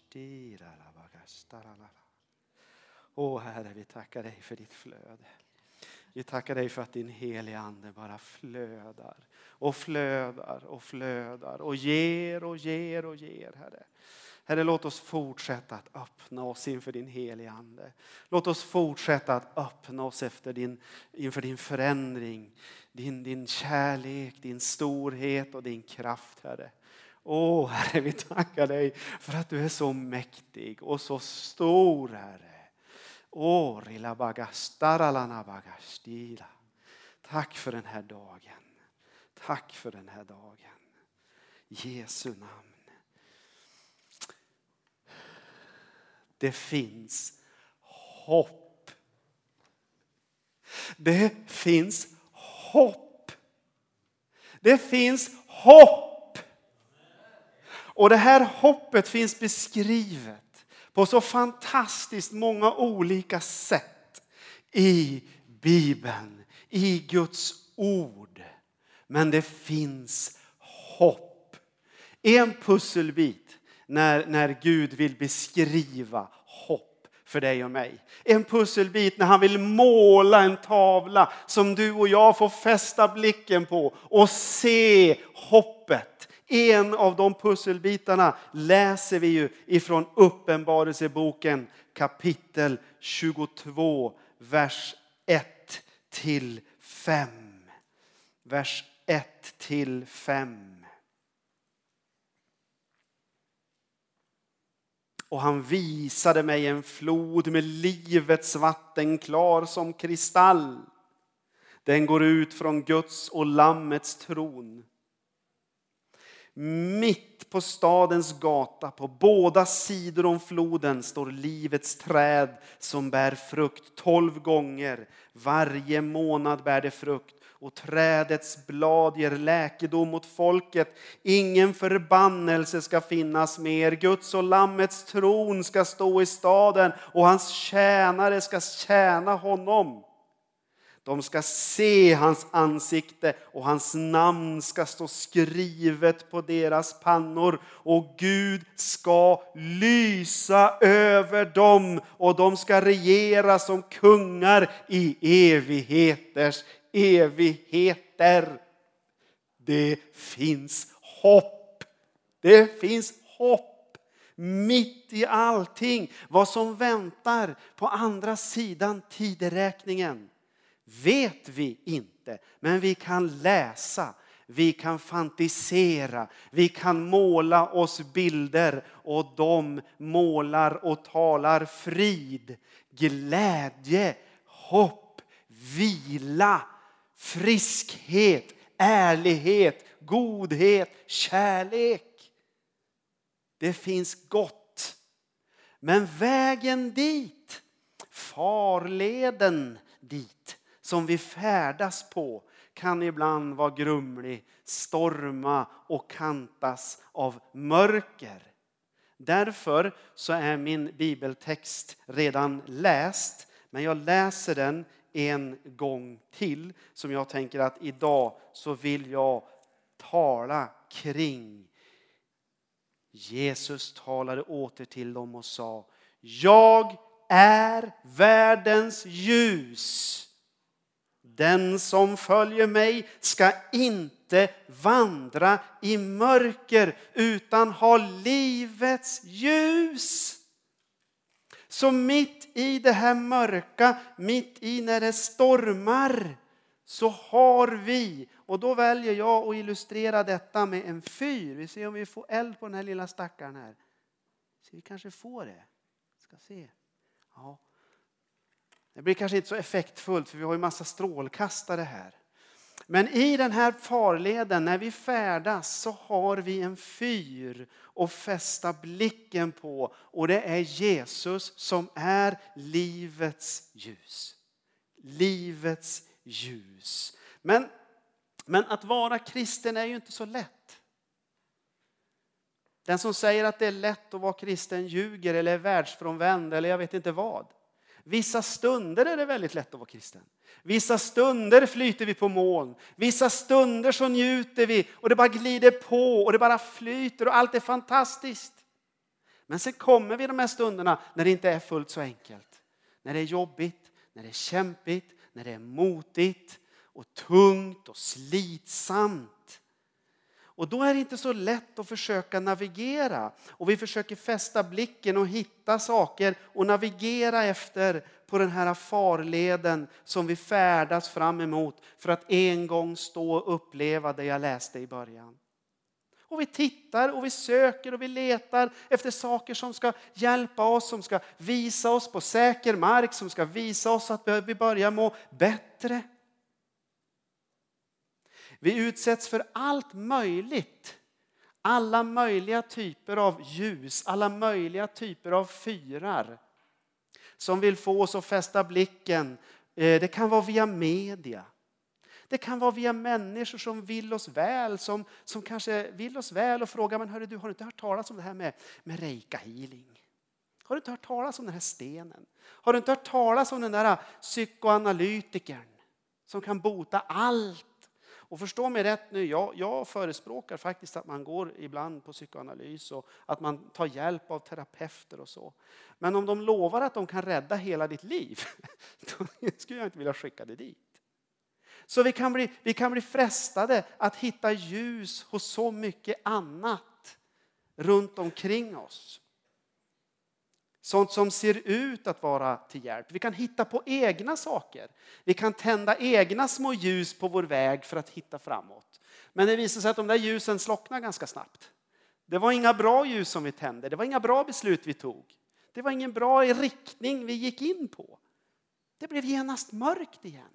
Åh Herre, vi tackar dig för ditt flöde. Vi tackar dig för att din heliga ande bara flödar och flödar och flödar och ger och ger och ger, Herre. Herre, låt oss fortsätta att öppna oss inför din heliga ande. Låt oss fortsätta att öppna oss inför din förändring, din kärlek, din storhet och din kraft, Herre. Åh Herre, vi tackar dig för att du är så mäktig och så stor, Herre. Tack för den här dagen. Tack för den här dagen. Jesu namn. Det finns hopp. Det finns hopp. Det finns hopp. Och det här hoppet finns beskrivet på så fantastiskt många olika sätt i Bibeln, i Guds ord. Men det finns hopp. En pusselbit när Gud vill beskriva hopp för dig och mig. En pusselbit när han vill måla en tavla som du och jag får fästa blicken på och se hoppet. En av de pusselbitarna läser vi ju ifrån Uppenbarelseboken kapitel 22, vers 1 till 5. Vers 1 till 5. Och han visade mig en flod med livets vatten klar som kristall. Den går ut från Guds och Lammets tron. Mitt på stadens gata, på båda sidor om floden, står livets träd som bär frukt 12 gånger. Varje månad bär det frukt. Och trädets blad ger läkedom åt folket. Ingen förbannelse ska finnas mer. Guds och Lammets tron ska stå i staden. Och hans tjänare ska tjäna honom. De ska se hans ansikte och hans namn ska stå skrivet på deras pannor. Och Gud ska lysa över dem och de ska regera som kungar i evigheters evigheter. Det finns hopp. Det finns hopp. Mitt i allting. Vad som väntar på andra sidan tideräkningen vet vi inte, men vi kan läsa, vi kan fantisera, vi kan måla oss bilder och de målar och talar frid, glädje, hopp, vila, friskhet, ärlighet, godhet, kärlek. Det finns gott, men vägen dit, farleden dit, som vi färdas på kan ibland vara grumlig, storma och kantas av mörker. Därför så är min bibeltext redan läst, men jag läser den en gång till som jag tänker att idag så vill jag tala kring. Jesus talade åter till dem och sa: jag är världens ljus. Den som följer mig ska inte vandra i mörker utan ha livets ljus. Så mitt i det här mörka, mitt i när det stormar, så har vi, och då väljer jag att illustrera detta med en fyr. Vi ser om vi får eld på den här lilla stackaren här. Så vi kanske får det. Ska se. Ja. Det blir kanske inte så effektfullt för vi har ju massa strålkastare här. Men i den här farleden när vi färdas så har vi en fyr att fästa blicken på. Och det är Jesus som är livets ljus. Livets ljus. Men att vara kristen är ju inte så lätt. Den som säger att det är lätt att vara kristen ljuger eller är världsfrånvänd eller jag vet inte vad. Vissa stunder är det väldigt lätt att vara kristen. Vissa stunder flyter vi på moln. Vissa stunder så njuter vi och det bara glider på och det bara flyter och allt är fantastiskt. Men sen kommer vi de här stunderna när det inte är fullt så enkelt. När det är jobbigt, när det är kämpigt, när det är motigt och tungt och slitsamt. Och då är det inte så lätt att försöka navigera. Och vi försöker fästa blicken och hitta saker och navigera efter på den här farleden som vi färdas fram emot för att en gång stå och uppleva det jag läste i början. Och vi tittar och vi söker och vi letar efter saker som ska hjälpa oss, som ska visa oss på säker mark, som ska visa oss att vi börjar må bättre. Vi utsätts för allt möjligt. Alla möjliga typer av ljus, alla möjliga typer av fyrar som vill få oss att fästa blicken. Det kan vara via media. Det kan vara via människor som vill oss väl, som kanske vill oss väl och frågar, men hörru du, har du inte hört talas om det här med reika healing? Har du inte hört talas om den här stenen? Har du inte hört talas om den där psykoanalytikern som kan bota allt? Och förstå mig rätt nu, jag förespråkar faktiskt att man går ibland på psykoanalys och att man tar hjälp av terapeuter och så. Men om de lovar att de kan rädda hela ditt liv, då skulle jag inte vilja skicka det dit. Så vi kan bli frestade att hitta ljus hos så mycket annat runt omkring oss. Sånt som ser ut att vara till hjälp. Vi kan hitta på egna saker. Vi kan tända egna små ljus på vår väg för att hitta framåt. Men det visar sig att de där ljusen slocknar ganska snabbt. Det var inga bra ljus som vi tände. Det var inga bra beslut vi tog. Det var ingen bra riktning vi gick in på. Det blev genast mörkt igen.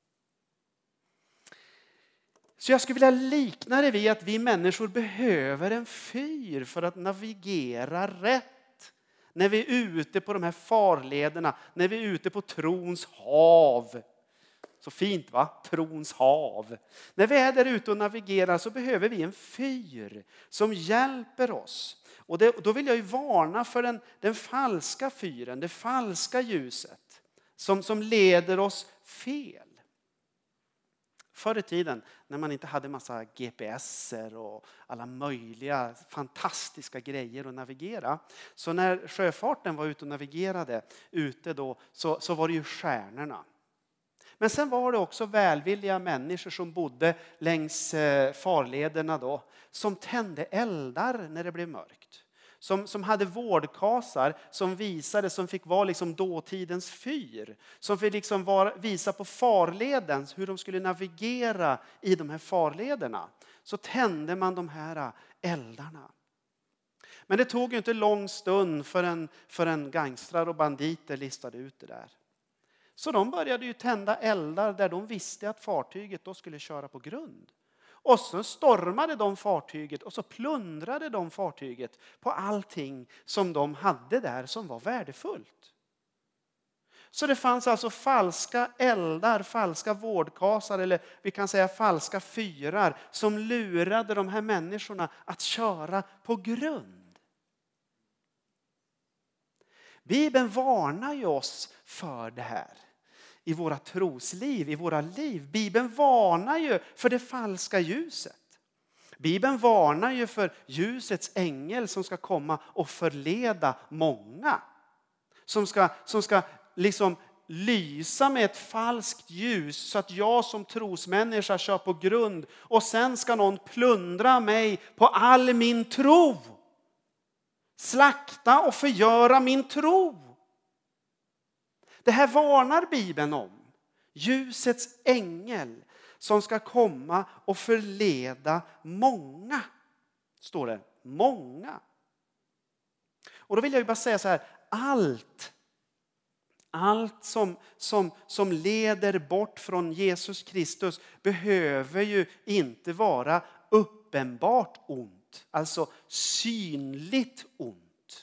Så jag skulle vilja likna det vid att vi människor behöver en fyr för att navigera rätt. När vi är ute på de här farlederna, när vi är ute på trons hav. Så fint va? Trons hav. När vi är där ute och navigerar så behöver vi en fyr som hjälper oss. Och då vill jag ju varna för den falska fyren, det falska ljuset som leder oss fel. Förr i tiden när man inte hade massa GPSer och alla möjliga fantastiska grejer att navigera. Så när sjöfarten var ute och navigerade ute då så var det ju stjärnorna. Men sen var det också välvilliga människor som bodde längs farlederna då. Som tände eldar när det blev mörkt. Som hade vårdkasar som fick vara liksom dåtidens fyr. Som fick liksom visa på farleden hur de skulle navigera i de här farlederna. Så tände man de här eldarna. Men det tog ju inte lång stund förrän gangstrar och banditer listade ut det där. Så de började ju tända eldar där de visste att fartyget då skulle köra på grund. Och så stormade de fartyget och så plundrade de fartyget på allting som de hade där som var värdefullt. Så det fanns alltså falska eldar, falska vårdkasar eller vi kan säga falska fyrar som lurade de här människorna att köra på grund. Bibeln varnar ju oss för det här. I våra trosliv, i våra liv. Bibeln varnar ju för det falska ljuset. Bibeln varnar ju för ljusets ängel som ska komma och förleda många. Som ska liksom lysa med ett falskt ljus så att jag som trosmänniska kör på grund. Och sen ska någon plundra mig på all min tro. Slakta och förgöra min tro. Det här varnar Bibeln om. Ljusets ängel som ska komma och förleda många. Står det. Många. Och då vill jag ju bara säga så här. Allt som leder bort från Jesus Kristus behöver ju inte vara uppenbart ont. Alltså synligt ont.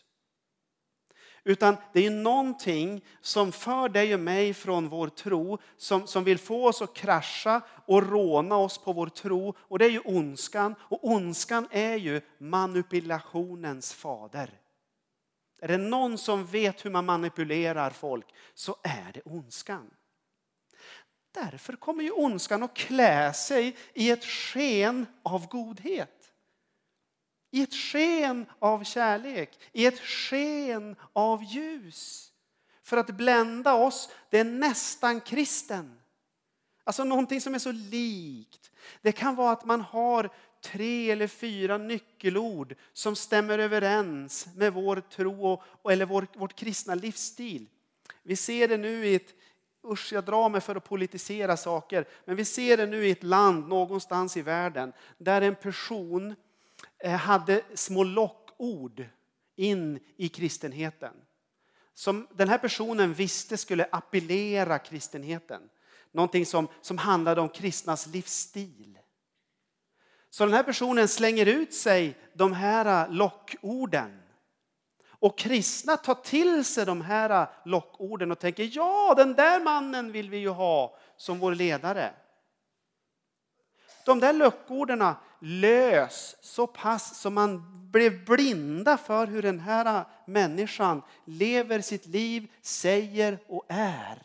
Utan det är någonting som för dig och mig från vår tro. Som vill få oss att krascha och råna oss på vår tro. Och det är ju ondskan. Och ondskan är ju manipulationens fader. Är det någon som vet hur man manipulerar folk så är det ondskan. Därför kommer ju ondskan att klä sig i ett sken av godhet. I ett sken av kärlek. I ett sken av ljus. För att blända oss, det är nästan kristen. Alltså någonting som är så likt. Det kan vara att man har 3 eller 4 nyckelord som stämmer överens med vår tro eller vårt kristna livsstil. Vi ser det nu i ett, jag drar mig för att politisera saker, men vi ser det nu i ett land någonstans i världen där en person hade små lockord in i kristenheten. Som den här personen visste skulle appellera kristenheten. Någonting som handlade om kristnas livsstil. Så den här personen slänger ut sig de här lockorden. Och kristna tar till sig de här lockorden och tänker, ja, den där mannen vill vi ju ha som vår ledare. De där lockorden lös så pass som man blev blinda för hur den här människan lever sitt liv, säger och är.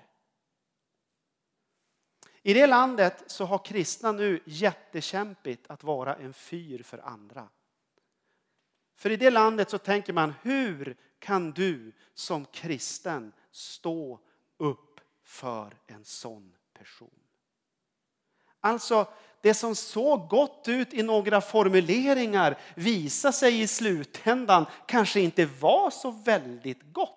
I det landet så har kristna nu jättekämpigt att vara en fyr för andra. För i det landet så tänker man, hur kan du som kristen stå upp för en sån person? Alltså, det som såg gott ut i några formuleringar visar sig i slutändan kanske inte var så väldigt gott.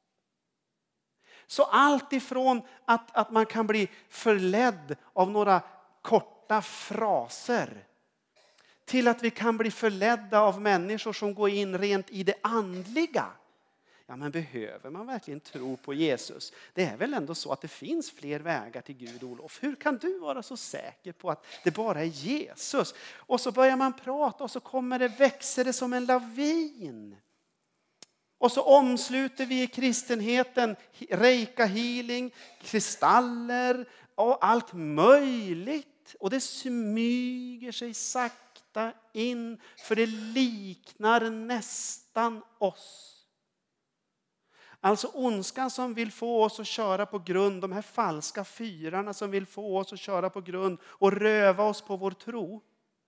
Så allt ifrån att man kan bli förledd av några korta fraser till att vi kan bli förledda av människor som går in rent i det andliga. Ja, men behöver man verkligen tro på Jesus? Det är väl ändå så att det finns fler vägar till Gud, Olof. Hur kan du vara så säker på att det bara är Jesus? Och så börjar man prata och så växer det som en lavin. Och så omsluter vi i kristenheten reika healing, kristaller och allt möjligt. Och det smyger sig sakta in, för det liknar nästan oss. Alltså ondskan som vill få oss att köra på grund, de här falska fyrarna som vill få oss att köra på grund och röva oss på vår tro.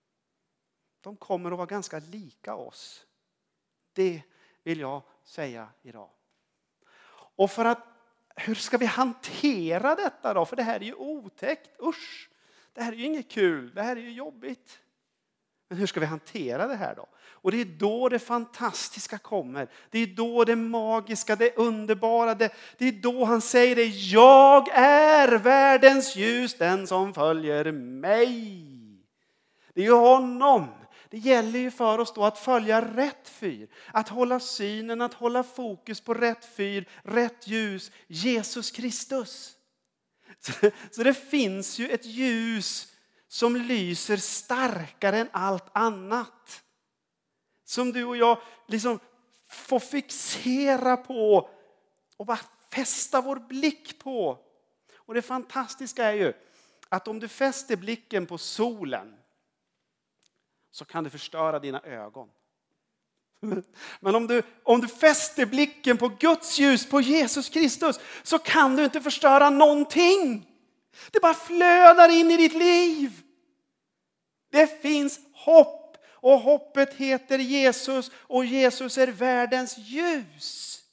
De kommer att vara ganska lika oss. Det vill jag säga idag. Och hur ska vi hantera detta då? För det här är ju otäckt, usch. Det här är ju inget kul, det här är ju jobbigt. Men hur ska vi hantera det här då? Och det är då det fantastiska kommer. Det är då det magiska, det underbara. Det är då han säger det. Jag är världens ljus, den som följer mig. Det är ju honom. Det gäller ju för oss då att följa rätt fyr. Att hålla synen, att hålla fokus på rätt fyr, rätt ljus. Jesus Kristus. Så det finns ju ett ljus som lyser starkare än allt annat. Som du och jag liksom får fixera på och bara fästa vår blick på. Och det fantastiska är ju att om du fäster blicken på solen så kan det förstöra dina ögon. Men om du fäster blicken på Guds ljus, på Jesus Kristus, så kan du inte förstöra någonting. Det bara flödar in i ditt liv. Det finns hopp, och hoppet heter Jesus, och Jesus är världens ljus.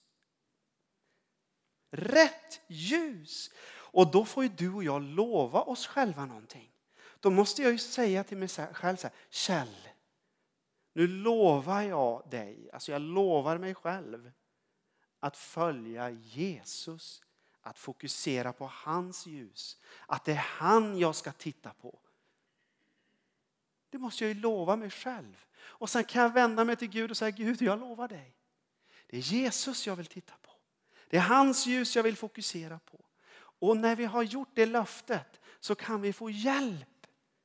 Rätt ljus. Och då får ju du och jag lova oss själva någonting. Då måste jag ju säga till mig själv så här: Kjell, nu lovar jag dig, alltså jag lovar mig själv att följa Jesus. Att fokusera på hans ljus. Att det är han jag ska titta på. Det måste jag ju lova mig själv. Och sen kan jag vända mig till Gud och säga: Gud, jag lovar dig. Det är Jesus jag vill titta på. Det är hans ljus jag vill fokusera på. Och när vi har gjort det löftet så kan vi få hjälp.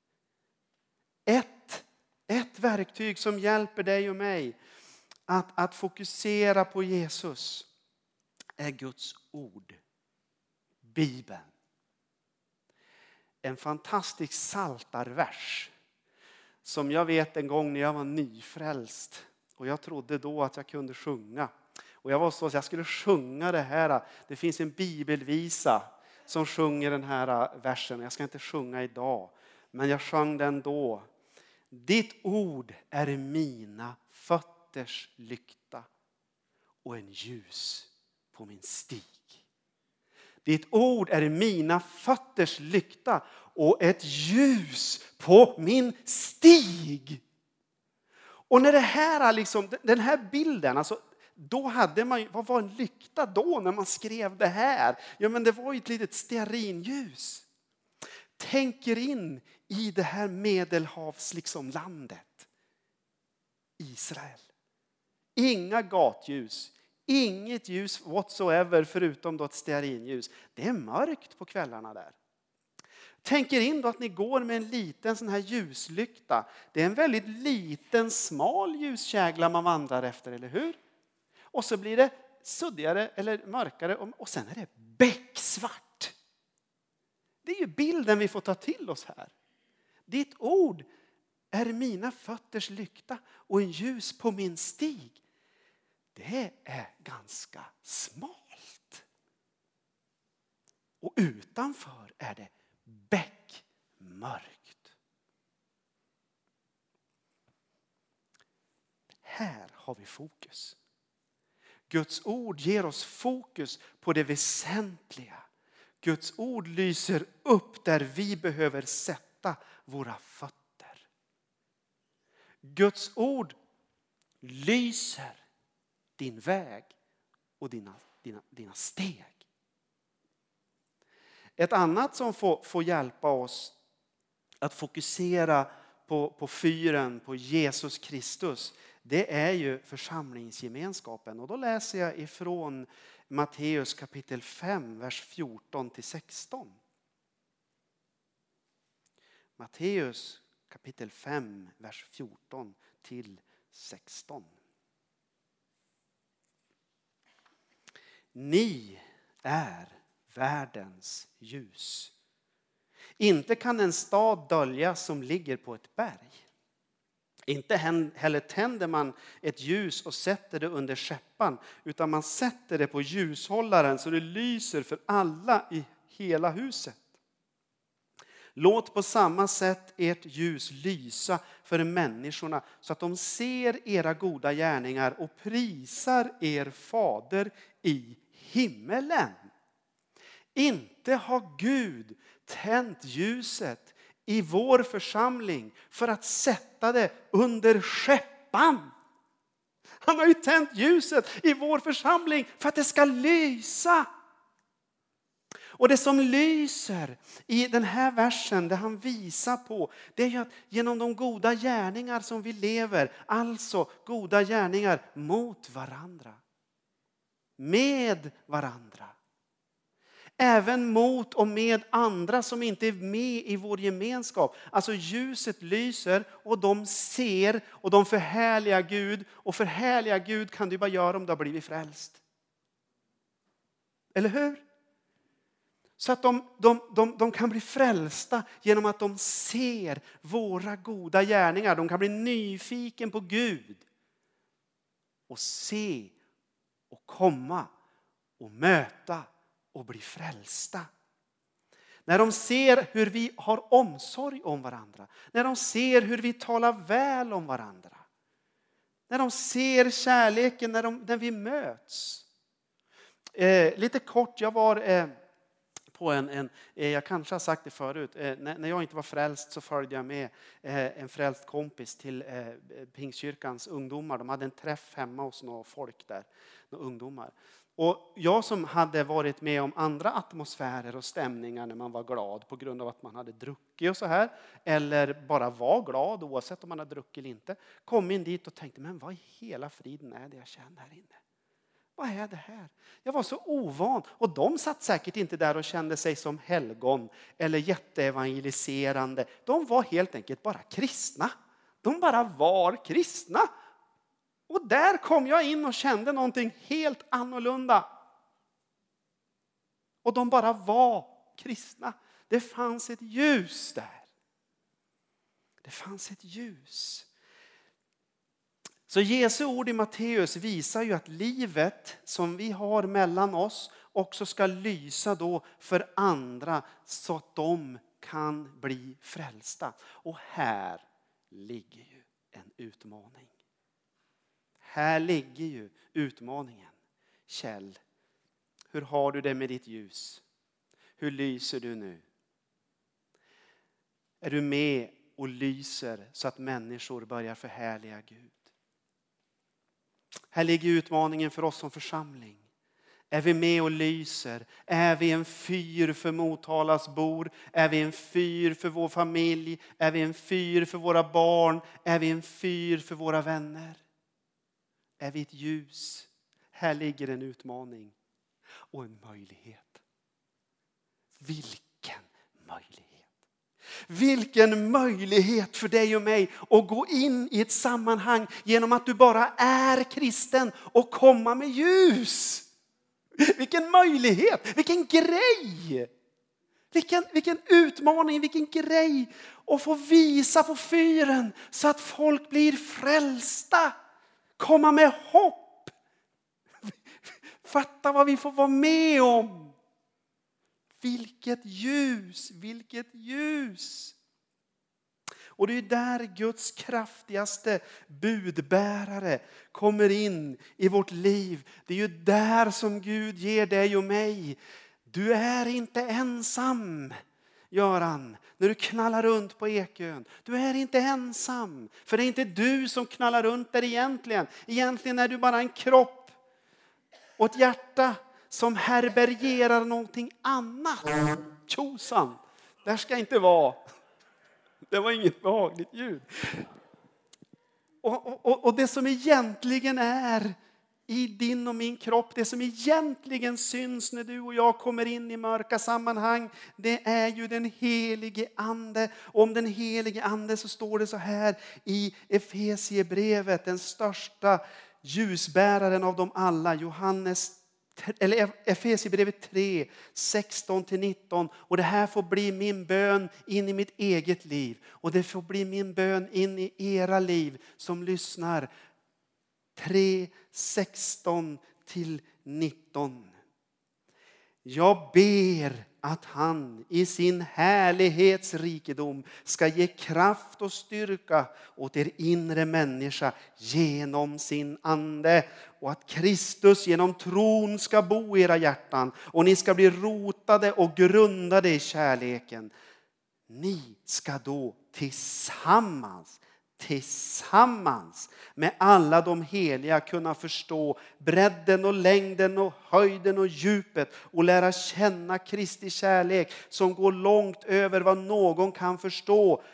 Ett verktyg som hjälper dig och mig att fokusera på Jesus är Guds ord. Bibeln. En fantastisk psaltarvers som jag vet en gång när jag var nyfrälst och jag trodde då att jag kunde sjunga. Och jag var så att jag skulle sjunga det här. Det finns en bibelvisa som sjunger den här versen. Jag ska inte sjunga idag, men jag sjöng den då. Ditt ord är mina fötters lykta och en ljus på min stig. Ditt ord är mina fötters lykta och ett ljus på min stig. Och när det här liksom, den här bilden, alltså, då hade man ju, vad var en lykta då när man skrev det här? Ja, men det var ju ett litet stearinljus. Tänker in i det här medelhavs liksom landet. Israel. Inga gatljus. Inget ljus whatsoever förutom då ett stearinljus. Det är mörkt på kvällarna där. Tänker in då att ni går med en liten sån här ljuslykta. Det är en väldigt liten smal ljuskägla man vandrar efter, eller hur? Och så blir det suddigare eller mörkare och sen är det becksvart. Det är ju bilden vi får ta till oss här. Ditt ord är mina fötters lykta och en ljus på min stig. Det är ganska smalt. Och utanför är det beckmörkt. Här har vi fokus. Guds ord ger oss fokus på det väsentliga. Guds ord lyser upp där vi behöver sätta våra fötter. Guds ord lyser din väg och dina steg. Ett annat som får hjälpa oss att fokusera på fyren, på Jesus Kristus, det är ju församlingsgemenskapen. Och då läser jag ifrån Matteus kapitel 5, vers 14-16. Matteus kapitel 5, vers 14-16. Ni är världens ljus. Inte kan en stad döljas som ligger på ett berg. Inte heller tänder man ett ljus och sätter det under skäppan, utan man sätter det på ljushållaren så det lyser för alla i hela huset. Låt på samma sätt ert ljus lysa för människorna så att de ser era goda gärningar och prisar er fader i himmelen. Inte har Gud tänt ljuset i vår församling för att sätta det under skäppan. Han har ju tänt ljuset i vår församling för att det ska lysa. Och det som lyser i den här versen, det han visar på, det är ju att genom de goda gärningar som vi lever, alltså goda gärningar mot varandra, med varandra, även mot och med andra som inte är med i vår gemenskap. Alltså ljuset lyser och de ser och de förhärligar Gud. Och förhärliga Gud kan du bara göra om du har blivit frälst. Eller hur? Så att de kan bli frälsta genom att de ser våra goda gärningar. De kan bli nyfiken på Gud. Och se och komma och möta och bli frälsta. När de ser hur vi har omsorg om varandra. När de ser hur vi talar väl om varandra. När de ser kärleken när vi möts. Lite kort, jag var på jag kanske har sagt det förut. När jag inte var frälst så följde jag med en frälst kompis till Pingstkyrkans ungdomar. De hade en träff hemma hos några folk där. Några ungdomar. Och jag som hade varit med om andra atmosfärer och stämningar när man var glad på grund av att man hade druckit och så här. Eller bara var glad oavsett om man hade druckit eller inte. Kom in dit och tänkte, men vad i hela friden är det jag känner här inne? Vad är det här? Jag var så ovan. Och de satt säkert inte där och kände sig som helgon eller jätteevangeliserande. De var helt enkelt bara kristna. De bara var kristna. Och där kom jag in och kände någonting helt annorlunda. Och de bara var kristna. Det fanns ett ljus där. Det fanns ett ljus. Så Jesu ord i Matteus visar ju att livet som vi har mellan oss också ska lysa då för andra så att de kan bli frälsta. Och här ligger ju en utmaning. Här ligger ju utmaningen. Kjell, hur har du det med ditt ljus? Hur lyser du nu? Är du med och lyser så att människor börjar förhärliga Gud? Här ligger utmaningen för oss som församling. Är vi med och lyser? Är vi en fyr för Motalas bor? Är vi en fyr för vår familj? Är vi en fyr för våra barn? Är vi en fyr för våra vänner? Är vi ett ljus? Här ligger en utmaning och en möjlighet. Vilken möjlighet! Vilken möjlighet för dig och mig att gå in i ett sammanhang genom att du bara är kristen och komma med ljus. Vilken möjlighet, vilken grej. Vilken utmaning, vilken grej att få visa på fyren så att folk blir frälsta. Komma med hopp. Fatta vad vi får vara med om. Vilket ljus, vilket ljus. Och det är där Guds kraftigaste budbärare kommer in i vårt liv. Det är ju där som Gud ger dig och mig. Du är inte ensam, Göran, när du knallar runt på Ekön. Du är inte ensam, för det är inte du som knallar runt där egentligen. Egentligen är du bara en kropp och ett hjärta som härbärgerar någonting annat. Tjosan, där ska inte vara. Det var inget behagligt ljud. Och det som egentligen är i din och min kropp, det som egentligen syns när du och jag kommer in i mörka sammanhang, det är ju den helige ande. Och om den helige ande så står det så här i Efesiebrevet, den största ljusbäraren av dem alla, Efesiebrevet 3, 16-19. Och det här får bli min bön in i mitt eget liv. Och det får bli min bön in i era liv som lyssnar. 3, 16-19. Jag ber att han i sin härlighetsrikedom ska ge kraft och styrka åt er inre människa genom sin ande. Och att Kristus genom tron ska bo i era hjärtan. Och ni ska bli rotade och grundade i kärleken. Ni ska då tillsammans med alla de heliga kunna förstå bredden och längden och höjden och djupet och lära känna Kristi kärlek som går långt över vad någon kan förstå.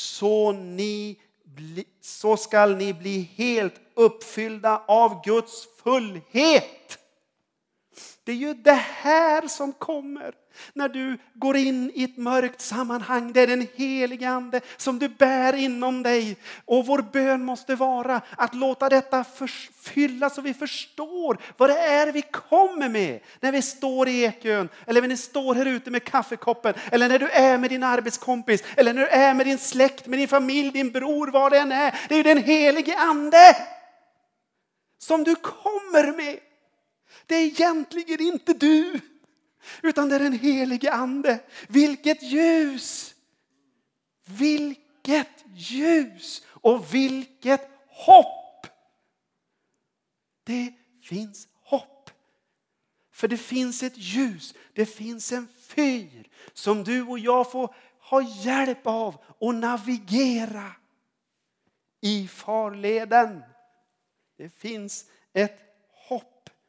Så skall ni bli helt uppfyllda av Guds fullhet. Det är ju det här som kommer när du går in i ett mörkt sammanhang. Det är den helige ande som du bär inom dig. Och vår bön måste vara att låta detta fylla så vi förstår vad det är vi kommer med. När vi står i Ekön, eller när ni står här ute med kaffekoppen, eller när du är med din arbetskompis, eller när du är med din släkt, med din familj, din bror, vad det än är. Det är ju den helige ande som du kommer med. Det är egentligen inte du, utan det är den helige ande. Vilket ljus! Vilket ljus! Och vilket hopp! Det finns hopp. För det finns ett ljus, det finns en fyr som du och jag får ha hjälp av och navigera i farleden. Det finns ett hopp.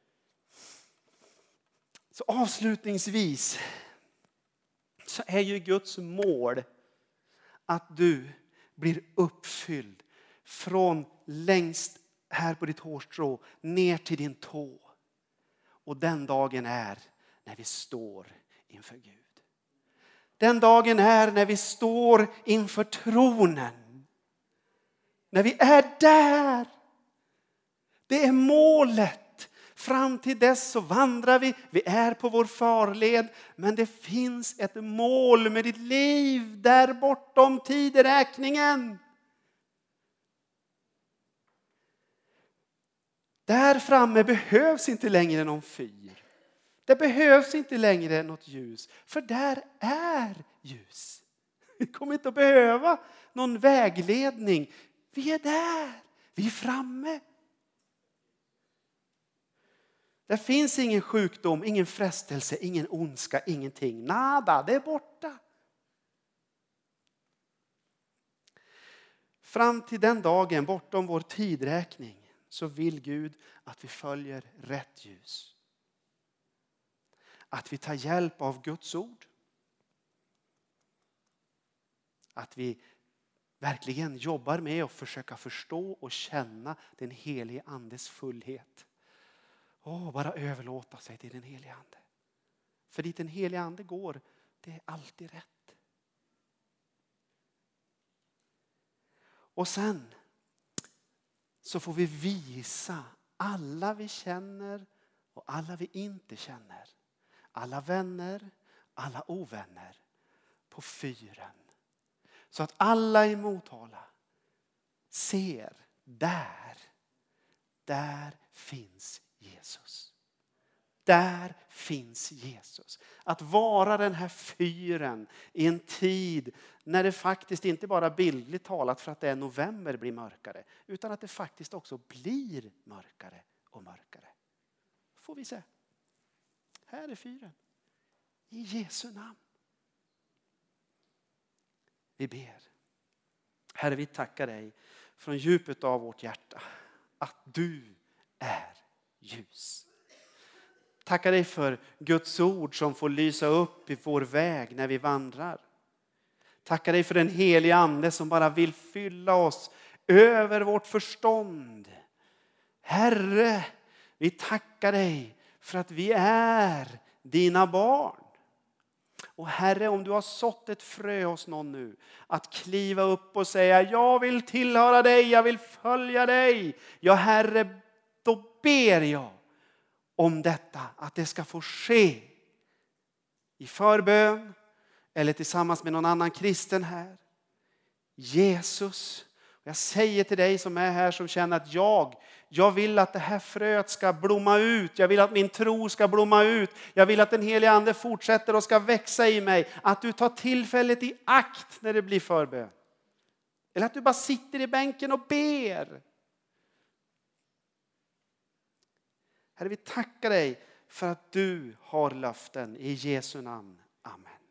Så avslutningsvis så är ju Guds mål att du blir uppfylld från längst här på ditt hårstrå ner till din tå. Och den dagen är när vi står inför Gud. Den dagen är när vi står inför tronen. När vi är där. Det är målet. Fram till dess så vandrar vi. Vi är på vår farled. Men det finns ett mål med ditt liv där bortom tideräkningen. Där framme behövs inte längre någon fyr. Det behövs inte längre något ljus. För där är ljus. Vi kommer inte att behöva någon vägledning. Vi är där. Vi är framme. Det finns ingen sjukdom, ingen frestelse, ingen ondska, ingenting. Nada, det är borta. Fram till den dagen, bortom vår tidräkning, så vill Gud att vi följer rätt ljus. Att vi tar hjälp av Guds ord. Att vi verkligen jobbar med att försöka förstå och känna den helige andes fullhet. Bara överlåta sig till den helige ande. För dit den helige ande går, det är alltid rätt. Och sen så får vi visa alla vi känner och alla vi inte känner. Alla vänner, alla ovänner på fyren. Så att alla i Motala ser där finns Jesus. Där finns Jesus. Att vara den här fyren i en tid när det faktiskt inte bara bildligt talat för att det är november blir mörkare. Utan att det faktiskt också blir mörkare och mörkare. Får vi se. Här är fyren. I Jesu namn. Vi ber. Herre, vi tackar dig från djupet av vårt hjärta att du är ljus. Tackar dig för Guds ord som får lysa upp i vår väg när vi vandrar. Tackar dig för den heliga ande som bara vill fylla oss över vårt förstånd. Herre, vi tackar dig för att vi är dina barn. Och Herre, om du har sått ett frö hos någon nu, att kliva upp och säga, jag vill tillhöra dig, jag vill följa dig. Ja Herre, då ber jag om detta, att det ska få ske i förbön eller tillsammans med någon annan kristen här. Jesus, jag säger till dig som är här som känner att jag vill att det här fröet ska blomma ut. Jag vill att min tro ska blomma ut. Jag vill att den heliga ande fortsätter och ska växa i mig. Att du tar tillfället i akt när det blir förbön. Eller att du bara sitter i bänken och ber. Herre, vi tackar dig för att du har löften i Jesu namn. Amen.